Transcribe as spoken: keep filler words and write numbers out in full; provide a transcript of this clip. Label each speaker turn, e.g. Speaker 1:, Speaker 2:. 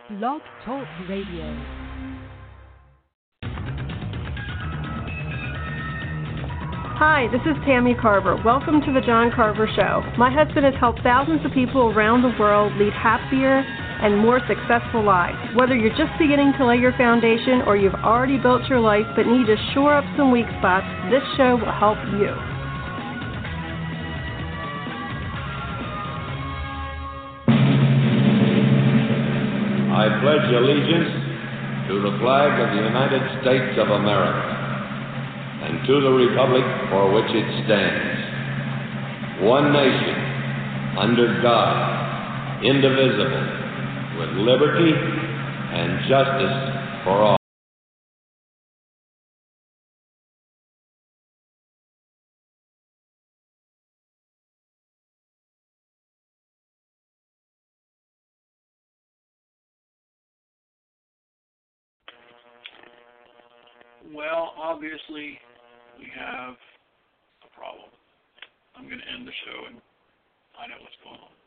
Speaker 1: Blog Talk Radio.
Speaker 2: Hi, this is Tammy Carver. Welcome to the John Carver Show. My husband has helped thousands of people around the world lead happier and more successful lives. Whether you're just beginning to lay your foundation or you've already built your life but need to shore up some weak spots, this show will help you.
Speaker 3: I pledge allegiance to the flag of the United States of America and to the republic for which it stands, one nation, under God, indivisible, with liberty and justice for all.
Speaker 4: Well, obviously, we have a problem. I'm going to end the show and find out what's going on.